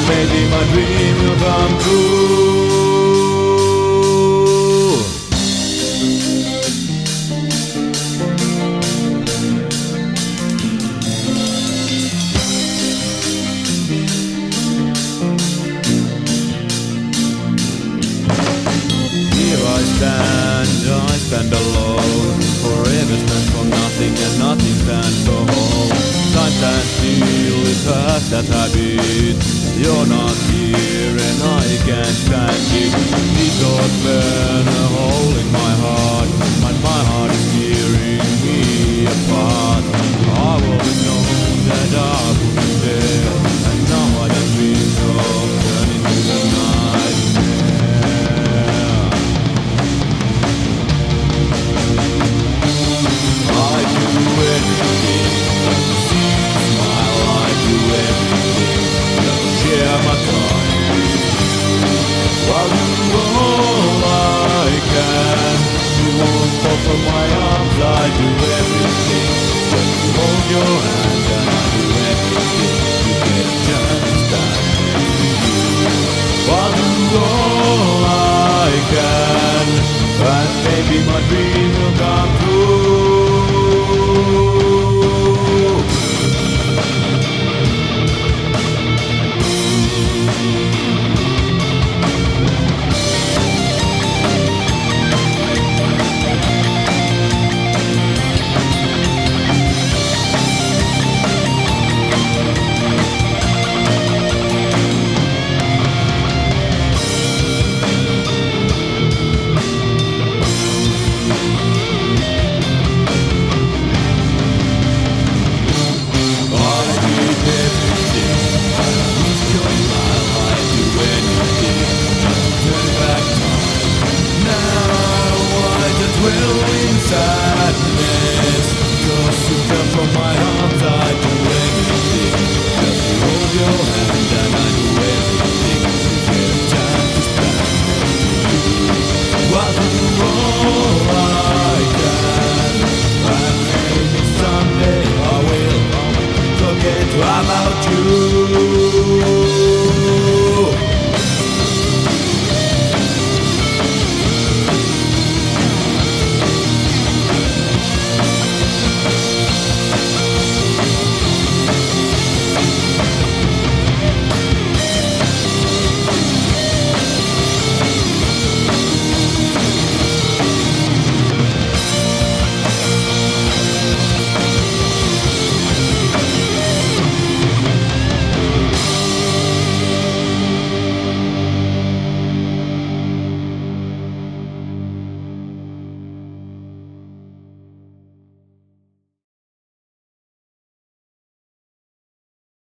maybe my dream will come true. Here I stand alone, forever stands for nothing and nothing stands for home. Time stands still, it's past that habit. You're not here and I can't stand it. These thoughts burn a hole in my heart, and my heart is tearing me apart. I've always known that I would be there, and now I just dream of turning to the nightmare. I do everything just to see you smile. I do everything just to share my time. I'll do all I can. You won't fall from my arms. I do everything just to hold your hand, and I do everything to get a chance back to you. I'll do all I can, and maybe my dream will come true. Sadness, 'cause you fell from my arms. I do everything just to hold your hand, and I do everything to get a chance to stand next to you. I'll do all I can, and maybe someday I will forget about you.